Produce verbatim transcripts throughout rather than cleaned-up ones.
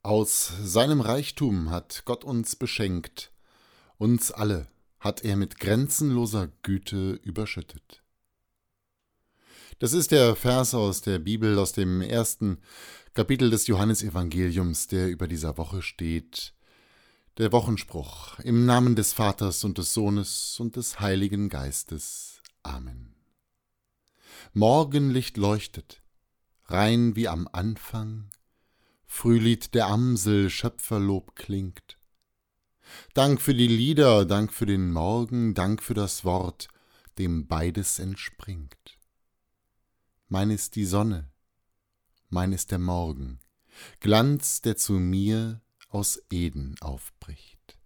Aus seinem Reichtum hat Gott uns beschenkt, uns alle hat er mit grenzenloser Güte überschüttet. Das ist der Vers aus der Bibel, aus dem ersten Kapitel des Johannesevangeliums, der über dieser Woche steht. Der Wochenspruch: Im Namen des Vaters und des Sohnes und des Heiligen Geistes. Amen. Morgenlicht leuchtet, rein wie am Anfang, Frühlied der Amsel, Schöpferlob klingt. Dank für die Lieder, Dank für den Morgen, Dank für das Wort, dem beides entspringt. Mein ist die Sonne, mein ist der Morgen, Glanz, der zu mir aus Eden aufbricht.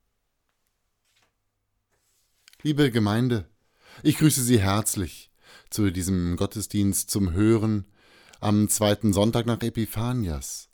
Liebe Gemeinde, ich grüße Sie herzlich zu diesem Gottesdienst zum Hören am zweiten Sonntag nach Epiphanias.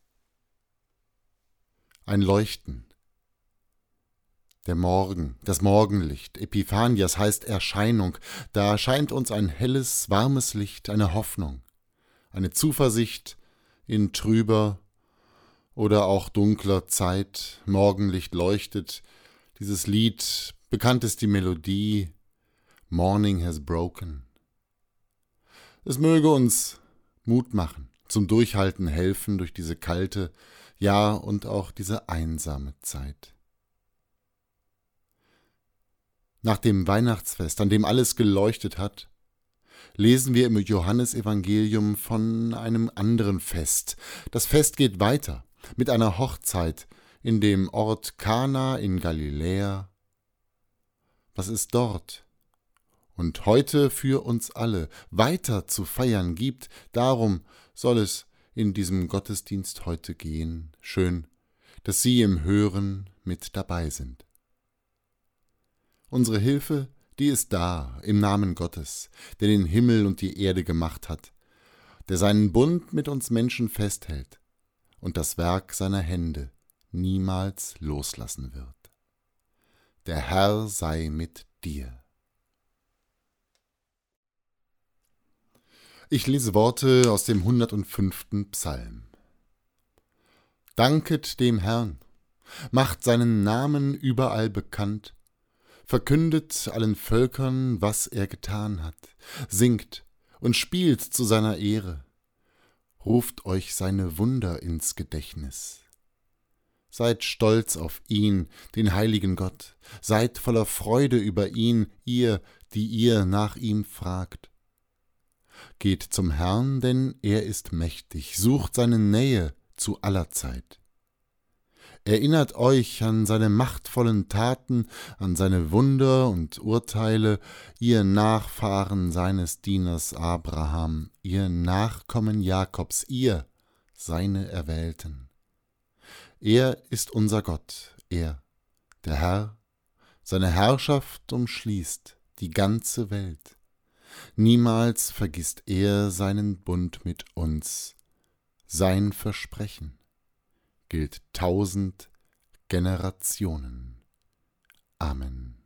Ein Leuchten. Der Morgen, das Morgenlicht. Epiphanias heißt Erscheinung. Da erscheint uns ein helles, warmes Licht, eine Hoffnung, eine Zuversicht in trüber oder auch dunkler Zeit. Morgenlicht leuchtet. Dieses Lied, bekannt ist die Melodie Morning has broken. Es möge uns Mut machen, zum Durchhalten helfen durch diese kalte, ja und auch diese einsame Zeit. Nach dem Weihnachtsfest, an dem alles geleuchtet hat, lesen wir im Johannesevangelium von einem anderen Fest. Das Fest geht weiter mit einer Hochzeit in dem Ort Kana in Galiläa. Was ist dort? Und heute für uns alle weiter zu feiern gibt, darum soll es in diesem Gottesdienst heute gehen. Schön, dass Sie im Hören mit dabei sind. Unsere Hilfe, die ist da, im Namen Gottes, der den Himmel und die Erde gemacht hat, der seinen Bund mit uns Menschen festhält und das Werk seiner Hände niemals loslassen wird. Der Herr sei mit dir. Ich lese Worte aus dem hundertfünften Psalm. Danket dem Herrn, macht seinen Namen überall bekannt, verkündet allen Völkern, was er getan hat, singt und spielt zu seiner Ehre, ruft euch seine Wunder ins Gedächtnis. Seid stolz auf ihn, den heiligen Gott, seid voller Freude über ihn, ihr, die ihr nach ihm fragt. Geht zum Herrn, denn er ist mächtig, sucht seine Nähe zu aller Zeit. Erinnert euch an seine machtvollen Taten, an seine Wunder und Urteile, ihr Nachfahren seines Dieners Abraham, ihr Nachkommen Jakobs, ihr, seine Erwählten. Er ist unser Gott, er, der Herr, seine Herrschaft umschließt die ganze Welt. Niemals vergisst er seinen Bund mit uns, sein Versprechen gilt tausend Generationen. Amen.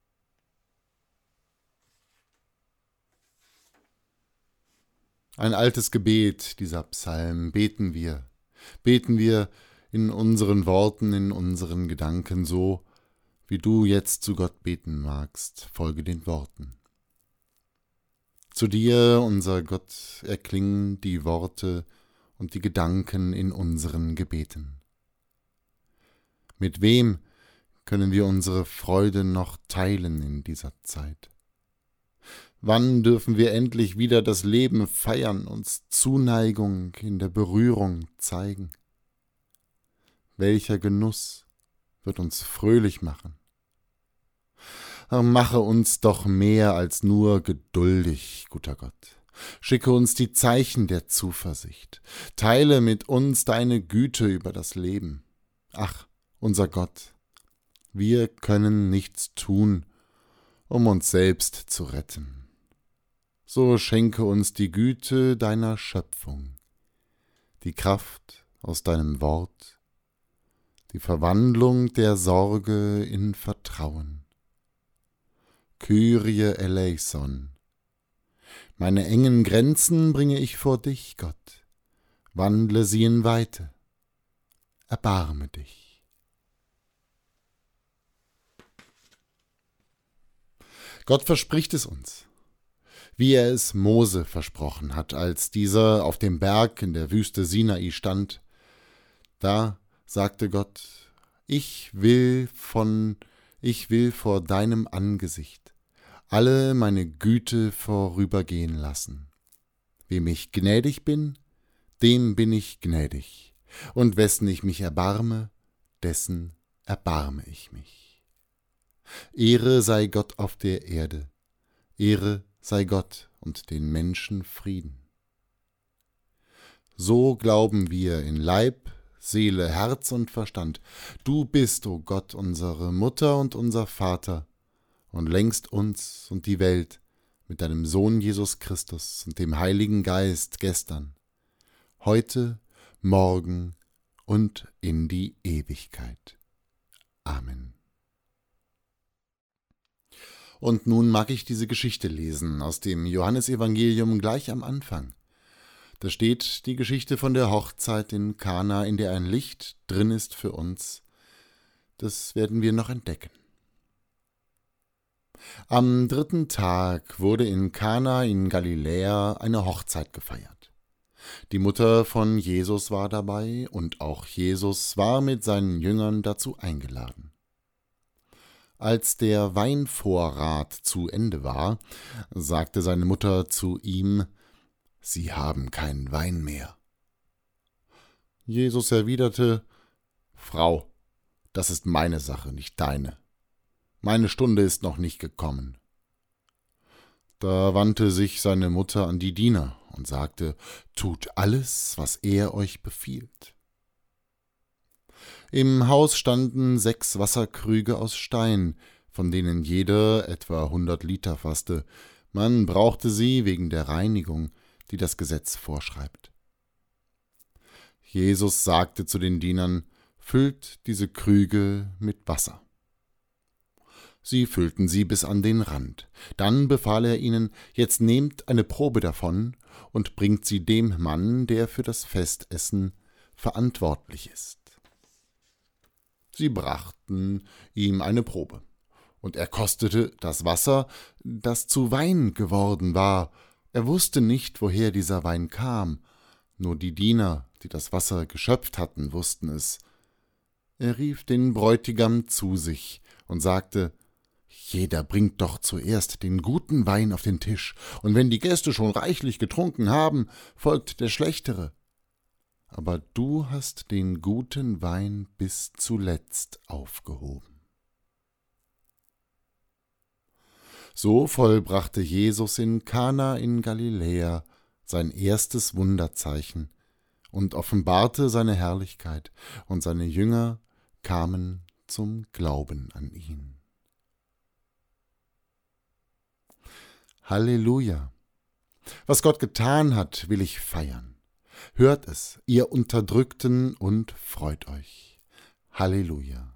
Ein altes Gebet, dieser Psalm, beten wir, beten wir in unseren Worten, in unseren Gedanken, so wie du jetzt zu Gott beten magst, folge den Worten. Zu dir, unser Gott, erklingen die Worte und die Gedanken in unseren Gebeten. Mit wem können wir unsere Freude noch teilen in dieser Zeit? Wann dürfen wir endlich wieder das Leben feiern, uns Zuneigung in der Berührung zeigen? Welcher Genuss wird uns fröhlich machen? Mache uns doch mehr als nur geduldig, guter Gott. Schicke uns die Zeichen der Zuversicht. Teile mit uns deine Güte über das Leben. Ach, unser Gott, wir können nichts tun, um uns selbst zu retten. So schenke uns die Güte deiner Schöpfung, die Kraft aus deinem Wort, die Verwandlung der Sorge in Vertrauen. Kyrie eleison. Meine engen Grenzen bringe ich vor dich, Gott. Wandle sie in Weite. erbarme dich. Gott verspricht es uns, wie er es Mose versprochen hat, als dieser auf dem Berg in der Wüste Sinai stand. Da sagte Gott: Ich will von, ich will vor deinem Angesicht alle meine Güte vorübergehen lassen. Wem ich gnädig bin, dem bin ich gnädig, und wessen ich mich erbarme, dessen erbarme ich mich. Ehre sei Gott auf der Erde, Ehre sei Gott und den Menschen Frieden. So glauben wir in Leib, Seele, Herz und Verstand. Du bist, o Gott, unsere Mutter und unser Vater, und lenkst uns und die Welt mit deinem Sohn Jesus Christus und dem Heiligen Geist gestern, heute, morgen und in die Ewigkeit. Amen. Und nun mag ich diese Geschichte lesen aus dem Johannesevangelium gleich am Anfang. Da steht die Geschichte von der Hochzeit in Kana, in der ein Licht drin ist für uns. Das werden wir noch entdecken. Am dritten Tag wurde in Kana in Galiläa eine Hochzeit gefeiert. Die Mutter von Jesus war dabei, und auch Jesus war mit seinen Jüngern dazu eingeladen. Als der Weinvorrat zu Ende war, sagte seine Mutter zu ihm: Sie haben keinen Wein mehr. Jesus erwiderte: Frau, das ist meine Sache, nicht deine. Meine Stunde ist noch nicht gekommen. Da wandte sich seine Mutter an die Diener und sagte: Tut alles, was er euch befiehlt. Im Haus standen sechs Wasserkrüge aus Stein, von denen jeder etwa hundert Liter fasste. Man brauchte sie wegen der Reinigung, die das Gesetz vorschreibt. Jesus sagte zu den Dienern: Füllt diese Krüge mit Wasser. Sie füllten sie bis an den Rand. Dann befahl er ihnen: Jetzt nehmt eine Probe davon und bringt sie dem Mann, der für das Festessen verantwortlich ist. Sie brachten ihm eine Probe, und er kostete das Wasser, das zu Wein geworden war. Er wusste nicht, woher dieser Wein kam, nur die Diener, die das Wasser geschöpft hatten, wussten es. Er rief den Bräutigam zu sich und sagte: Jeder bringt doch zuerst den guten Wein auf den Tisch, und wenn die Gäste schon reichlich getrunken haben, folgt der schlechtere. Aber du hast den guten Wein bis zuletzt aufgehoben. So vollbrachte Jesus in Kana in Galiläa sein erstes Wunderzeichen und offenbarte seine Herrlichkeit, und seine Jünger kamen zum Glauben an ihn. Halleluja! Was Gott getan hat, will ich feiern. Hört es, ihr Unterdrückten, und freut euch. Halleluja!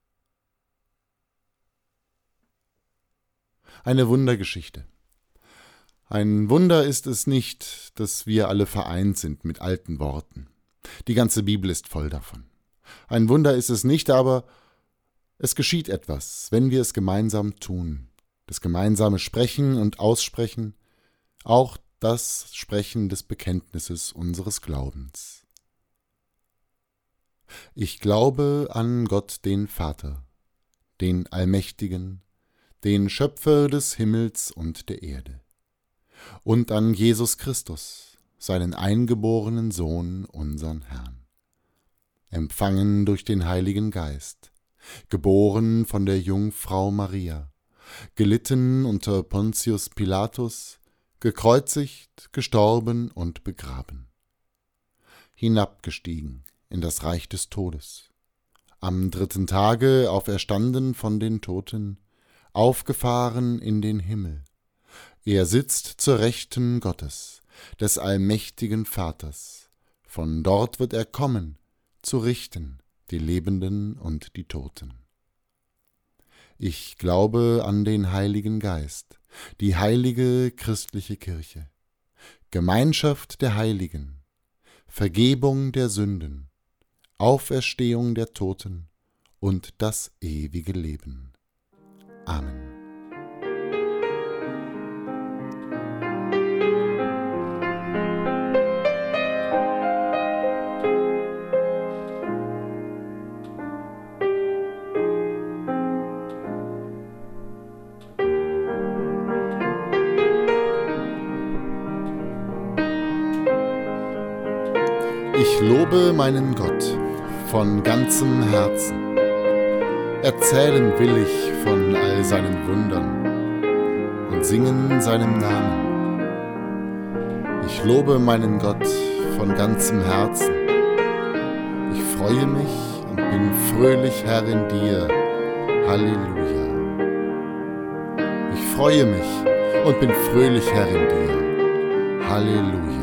Eine Wundergeschichte. Ein Wunder ist es nicht, dass wir alle vereint sind mit alten Worten. Die ganze Bibel ist voll davon. Ein Wunder ist es nicht, aber es geschieht etwas, wenn wir es gemeinsam tun. Das gemeinsame Sprechen und Aussprechen, auch das Sprechen des Bekenntnisses unseres Glaubens. Ich glaube an Gott den Vater, den Allmächtigen, den Schöpfer des Himmels und der Erde, und an Jesus Christus, seinen eingeborenen Sohn, unseren Herrn, empfangen durch den Heiligen Geist, geboren von der Jungfrau Maria, gelitten unter Pontius Pilatus, gekreuzigt, gestorben und begraben, hinabgestiegen in das Reich des Todes, am dritten Tage auferstanden von den Toten, aufgefahren in den Himmel. Er sitzt zur Rechten Gottes, des allmächtigen Vaters. Von dort wird er kommen, zu richten die Lebenden und die Toten. Ich glaube an den Heiligen Geist, die heilige christliche Kirche, Gemeinschaft der Heiligen, Vergebung der Sünden, Auferstehung der Toten und das ewige Leben. Amen. Ich lobe meinen Gott von ganzem Herzen. Erzählen will ich von all seinen Wundern und singen seinem Namen. Ich lobe meinen Gott von ganzem Herzen. Ich freue mich und bin fröhlich, Herr, in dir. Halleluja. Ich freue mich und bin fröhlich, Herr, in dir. Halleluja.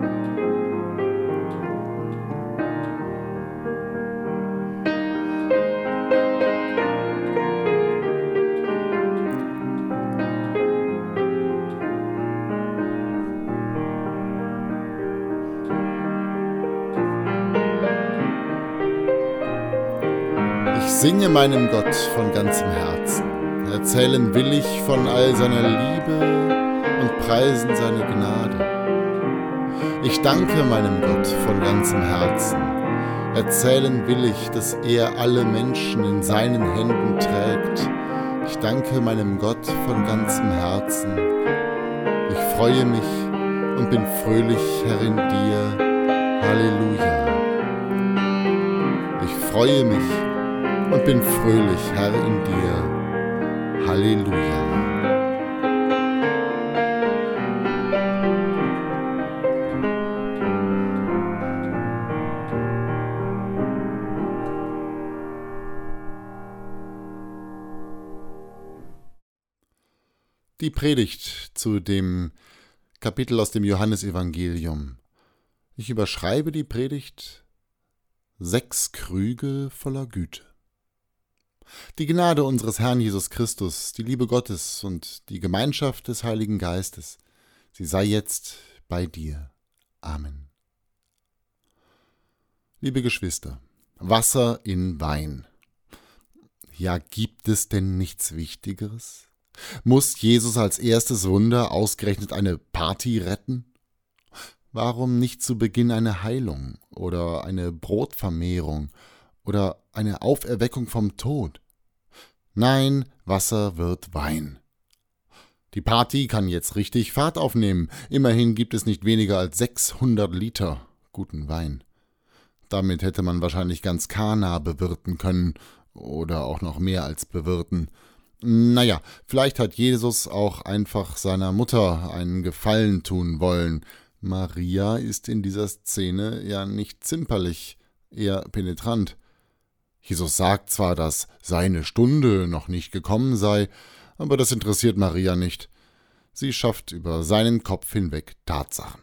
Ich singe meinem Gott von ganzem Herzen. Erzählen will ich von all seiner Liebe und preisen seine Gnade. Ich danke meinem Gott von ganzem Herzen. Erzählen will ich, dass er alle Menschen in seinen Händen trägt. Ich danke meinem Gott von ganzem Herzen. Ich freue mich und bin fröhlich, Herr, in dir. Halleluja. Ich freue mich und bin fröhlich, Herr, in dir. Halleluja. Die Predigt zu dem Kapitel aus dem Johannesevangelium. Ich überschreibe die Predigt: Sechs Krüge voller Güte. Die Gnade unseres Herrn Jesus Christus, die Liebe Gottes und die Gemeinschaft des Heiligen Geistes, sie sei jetzt bei dir. Amen. Liebe Geschwister, Wasser in Wein. Ja, gibt es denn nichts Wichtigeres? Muss Jesus als erstes Wunder ausgerechnet eine Party retten? Warum nicht zu Beginn eine Heilung oder eine Brotvermehrung oder eine Auferweckung vom Tod? Nein, Wasser wird Wein. Die Party kann jetzt richtig Fahrt aufnehmen. Immerhin gibt es nicht weniger als sechshundert Liter guten Wein. Damit hätte man wahrscheinlich ganz Kana bewirten können oder auch noch mehr als bewirten. Naja, vielleicht hat Jesus auch einfach seiner Mutter einen Gefallen tun wollen. Maria ist in dieser Szene ja nicht zimperlich, eher penetrant. Jesus sagt zwar, dass seine Stunde noch nicht gekommen sei, aber das interessiert Maria nicht. Sie schafft über seinen Kopf hinweg Tatsachen.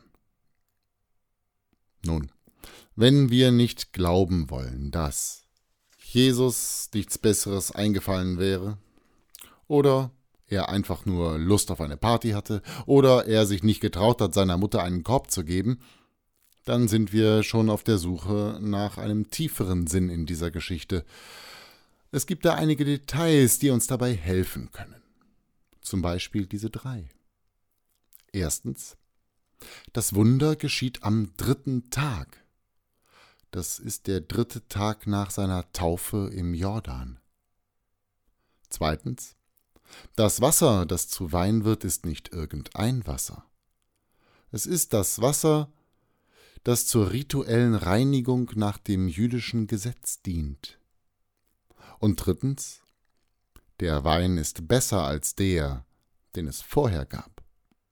Nun, wenn wir nicht glauben wollen, dass Jesus nichts Besseres eingefallen wäre, oder er einfach nur Lust auf eine Party hatte, oder er sich nicht getraut hat, seiner Mutter einen Korb zu geben, dann sind wir schon auf der Suche nach einem tieferen Sinn in dieser Geschichte. Es gibt da einige Details, die uns dabei helfen können. Zum Beispiel diese drei. Erstens, das Wunder geschieht am dritten Tag. Das ist der dritte Tag nach seiner Taufe im Jordan. Zweitens, das Wasser, das zu Wein wird, ist nicht irgendein Wasser. Es ist das Wasser, das zur rituellen Reinigung nach dem jüdischen Gesetz dient. Und drittens, der Wein ist besser als der, den es vorher gab.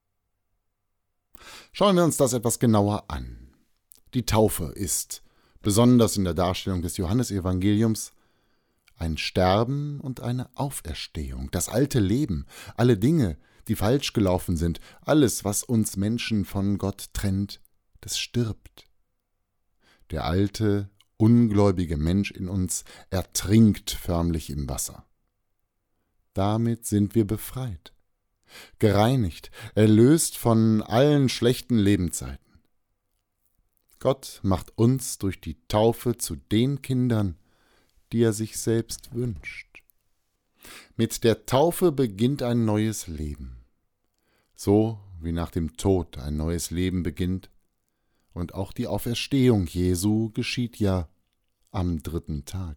Schauen wir uns das etwas genauer an. Die Taufe ist, besonders in der Darstellung des Johannesevangeliums, ein Sterben und eine Auferstehung, das alte Leben, alle Dinge, die falsch gelaufen sind, alles, was uns Menschen von Gott trennt, das stirbt. Der alte, ungläubige Mensch in uns ertrinkt förmlich im Wasser. Damit sind wir befreit, gereinigt, erlöst von allen schlechten Lebenszeiten. Gott macht uns durch die Taufe zu den Kindern, die er sich selbst wünscht. Mit der Taufe beginnt ein neues Leben. So wie nach dem Tod ein neues Leben beginnt. Und auch die Auferstehung Jesu geschieht ja am dritten Tag.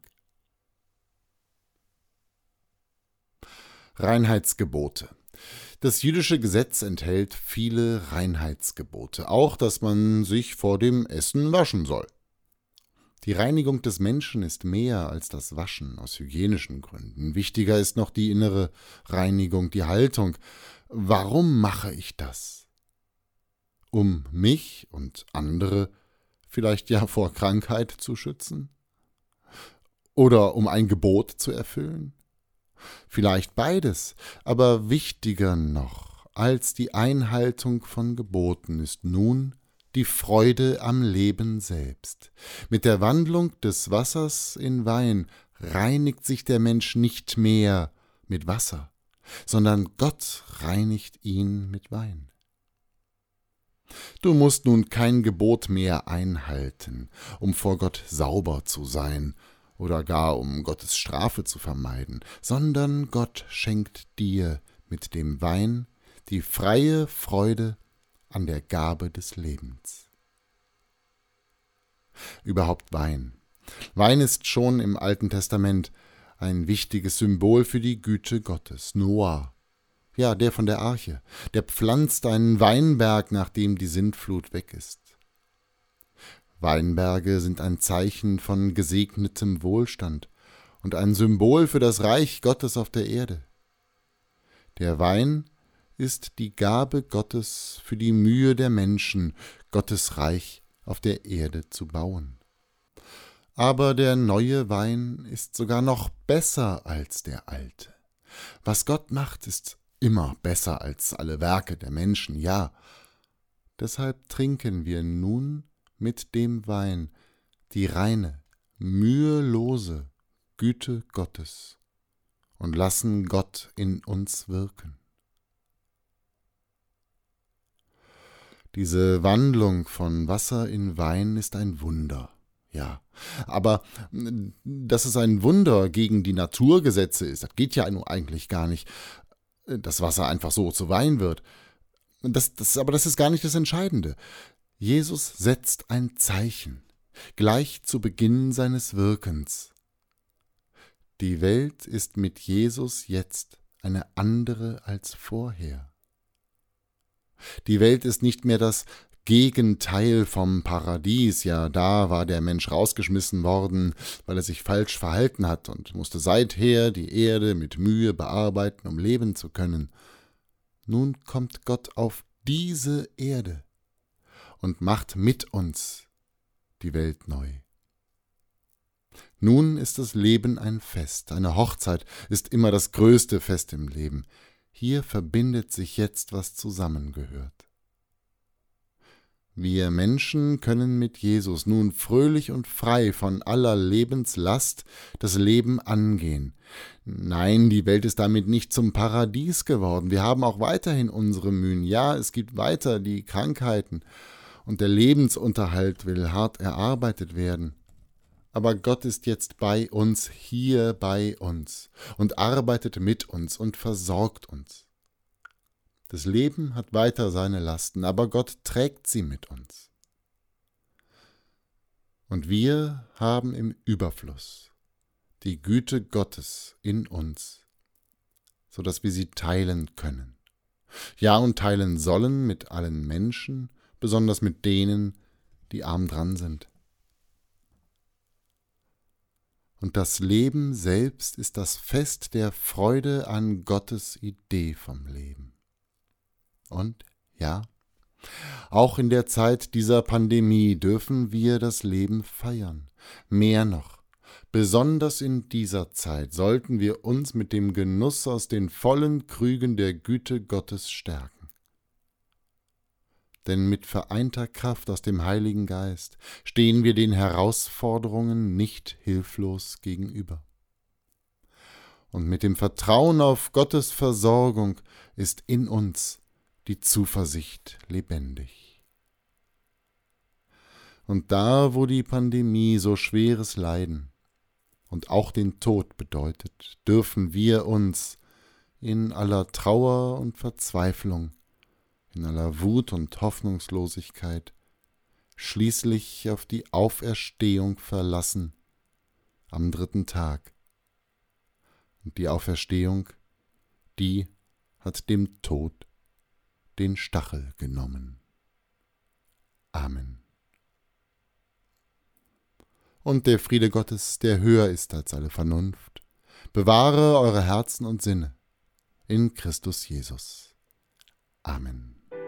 Reinheitsgebote. Das jüdische Gesetz enthält viele Reinheitsgebote, auch dass man sich vor dem Essen waschen soll. Die Reinigung des Menschen ist mehr als das Waschen aus hygienischen Gründen. Wichtiger ist noch die innere Reinigung, die Haltung. Warum mache ich das? Um mich und andere vielleicht ja vor Krankheit zu schützen? Oder um ein Gebot zu erfüllen? Vielleicht beides, aber wichtiger noch als die Einhaltung von Geboten ist nun die Freude am Leben selbst. Mit der Wandlung des Wassers in Wein reinigt sich der Mensch nicht mehr mit Wasser, sondern Gott reinigt ihn mit Wein. Du musst nun kein Gebot mehr einhalten, um vor Gott sauber zu sein oder gar um Gottes Strafe zu vermeiden, sondern Gott schenkt dir mit dem Wein die freie Freude an der Gabe des Lebens. Überhaupt Wein. Wein ist schon im Alten Testament ein wichtiges Symbol für die Güte Gottes. Noah, ja, der von der Arche, der pflanzt einen Weinberg, nachdem die Sintflut weg ist. Weinberge sind ein Zeichen von gesegnetem Wohlstand und ein Symbol für das Reich Gottes auf der Erde. Der Wein ist die Gabe Gottes für die Mühe der Menschen, Gottes Reich auf der Erde zu bauen. Aber der neue Wein ist sogar noch besser als der alte. Was Gott macht, ist immer besser als alle Werke der Menschen, ja. Deshalb trinken wir nun mit dem Wein die reine, mühelose Güte Gottes und lassen Gott in uns wirken. Diese Wandlung von Wasser in Wein ist ein Wunder, ja. Aber dass es ein Wunder gegen die Naturgesetze ist, das geht ja eigentlich gar nicht, dass Wasser einfach so zu Wein wird. Das, das, aber das ist gar nicht das Entscheidende. Jesus setzt ein Zeichen, gleich zu Beginn seines Wirkens. Die Welt ist mit Jesus jetzt eine andere als vorher. Die Welt ist nicht mehr das Gegenteil vom Paradies, ja, da war der Mensch rausgeschmissen worden, weil er sich falsch verhalten hat und musste seither die Erde mit Mühe bearbeiten, um leben zu können. Nun kommt Gott auf diese Erde und macht mit uns die Welt neu. Nun ist das Leben ein Fest, eine Hochzeit ist immer das größte Fest im Leben. Hier verbindet sich jetzt, was zusammengehört. Wir Menschen können mit Jesus nun fröhlich und frei von aller Lebenslast das Leben angehen. Nein, die Welt ist damit nicht zum Paradies geworden. Wir haben auch weiterhin unsere Mühen. Ja, es gibt weiter die Krankheiten und der Lebensunterhalt will hart erarbeitet werden. Aber Gott ist jetzt bei uns, hier bei uns und arbeitet mit uns und versorgt uns. Das Leben hat weiter seine Lasten, aber Gott trägt sie mit uns. Und wir haben im Überfluss die Güte Gottes in uns, so dass wir sie teilen können. Ja, und teilen sollen mit allen Menschen, besonders mit denen, die arm dran sind. Und das Leben selbst ist das Fest der Freude an Gottes Idee vom Leben. Und ja, auch in der Zeit dieser Pandemie dürfen wir das Leben feiern. Mehr noch, besonders in dieser Zeit sollten wir uns mit dem Genuss aus den vollen Krügen der Güte Gottes stärken. Denn mit vereinter Kraft aus dem Heiligen Geist stehen wir den Herausforderungen nicht hilflos gegenüber. Und mit dem Vertrauen auf Gottes Versorgung ist in uns die Zuversicht lebendig. Und da, wo die Pandemie so schweres Leiden und auch den Tod bedeutet, dürfen wir uns in aller Trauer und Verzweiflung, in aller Wut und Hoffnungslosigkeit schließlich auf die Auferstehung verlassen am dritten Tag. Und die Auferstehung, die hat dem Tod den Stachel genommen. Amen. Und der Friede Gottes, der höher ist als alle Vernunft, bewahre eure Herzen und Sinne in Christus Jesus. Amen.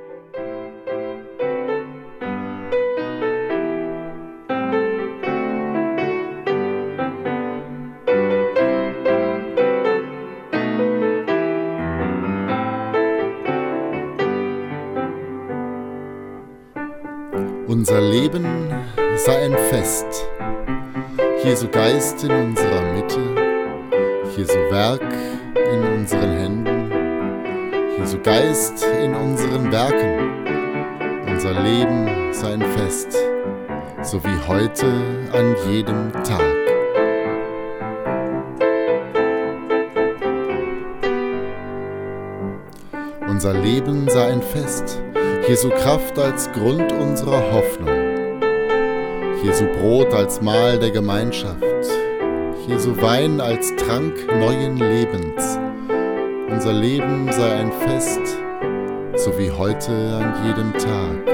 Unser Leben sei ein Fest, Jesu Geist in unserer Mitte, Jesu Werk in unseren Händen, Jesu Geist in unseren Werken. Unser Leben sei ein Fest, so wie heute an jedem Tag. Unser Leben sei ein Fest, Jesu Kraft als Grund unserer Hoffnung, Jesu Brot als Mahl der Gemeinschaft, Jesu Wein als Trank neuen Lebens. Unser Leben sei ein Fest, so wie heute an jedem Tag.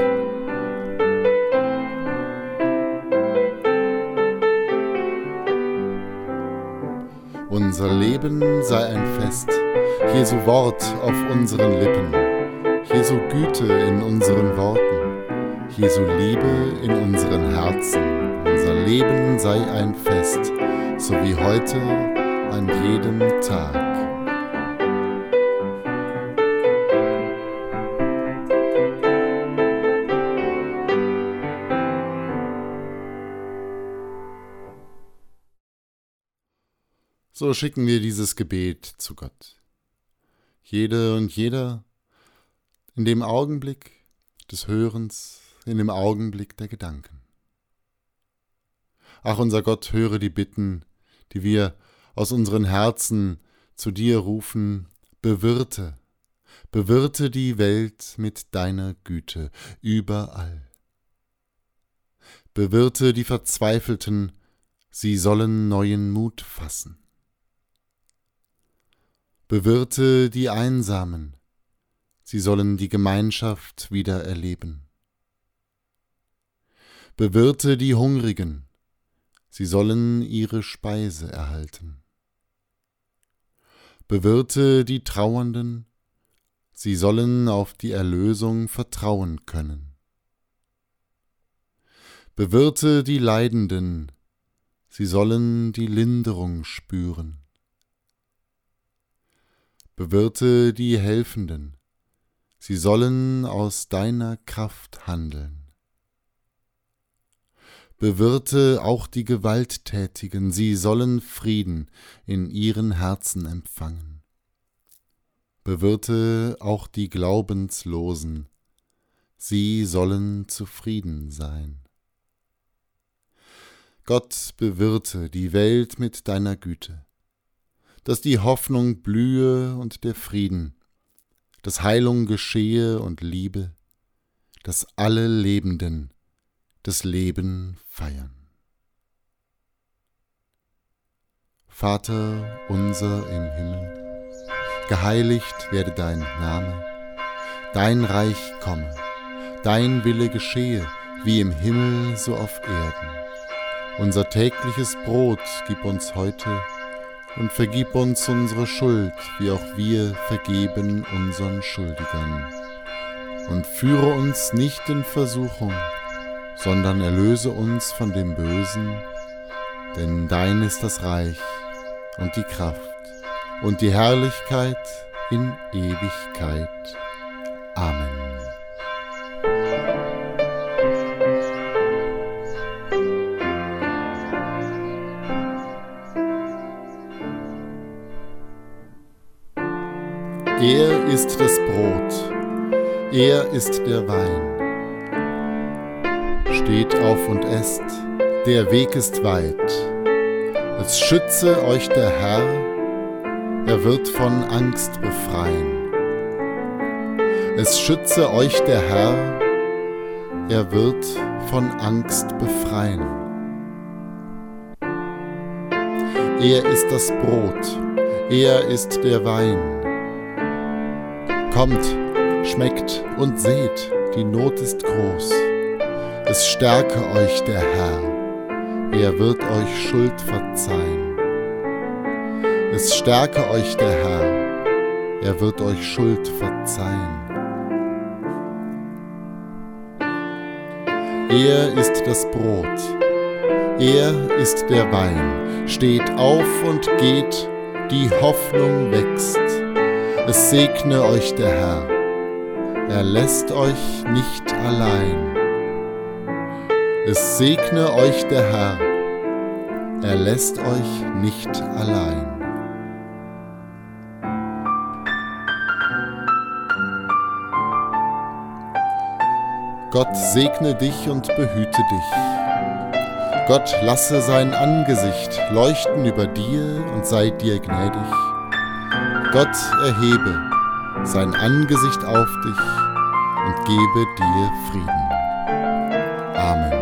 Unser Leben sei ein Fest, Jesu Wort auf unseren Lippen, Jesu Güte in unseren Worten, Jesu Liebe in unseren Herzen. Unser Leben sei ein Fest, so wie heute an jedem Tag. So schicken wir dieses Gebet zu Gott. Jede und jeder in dem Augenblick des Hörens, in dem Augenblick der Gedanken. Ach, unser Gott, höre die Bitten, die wir aus unseren Herzen zu dir rufen. Bewirte, bewirte die Welt mit deiner Güte überall. Bewirte die Verzweifelten, sie sollen neuen Mut fassen. Bewirte die Einsamen, sie sollen die Gemeinschaft wieder erleben. Bewirte die Hungrigen, sie sollen ihre Speise erhalten. Bewirte die Trauernden, sie sollen auf die Erlösung vertrauen können. Bewirte die Leidenden, sie sollen die Linderung spüren. Bewirte die Helfenden, sie sollen aus deiner Kraft handeln. Bewirte auch die Gewalttätigen, sie sollen Frieden in ihren Herzen empfangen. Bewirte auch die Glaubenslosen, sie sollen zufrieden sein. Gott, bewirte die Welt mit deiner Güte, dass die Hoffnung blühe und der Frieden, dass Heilung geschehe und Liebe, dass alle Lebenden das Leben feiern. Vater unser im Himmel, geheiligt werde dein Name, dein Reich komme, dein Wille geschehe, wie im Himmel so auf Erden. Unser tägliches Brot gib uns heute und vergib uns unsere Schuld, wie auch wir vergeben unseren Schuldigern. Und führe uns nicht in Versuchung, sondern erlöse uns von dem Bösen, denn dein ist das Reich und die Kraft und die Herrlichkeit in Ewigkeit. Amen. Er ist das Brot, er ist der Wein. Steht auf und esst, der Weg ist weit. Es schütze euch der Herr, er wird von Angst befreien. Es schütze euch der Herr, er wird von Angst befreien. Er ist das Brot, er ist der Wein. Kommt, schmeckt und seht, die Not ist groß. Es stärke euch der Herr, er wird euch Schuld verzeihen. Es stärke euch der Herr, er wird euch Schuld verzeihen. Er ist das Brot, er ist der Wein. Steht auf und geht, die Hoffnung wächst. Es segne euch der Herr, er lässt euch nicht allein. Es segne euch der Herr, er lässt euch nicht allein. Gott segne dich und behüte dich. Gott lasse sein Angesicht leuchten über dir und sei dir gnädig. Gott erhebe sein Angesicht auf dich und gebe dir Frieden. Amen.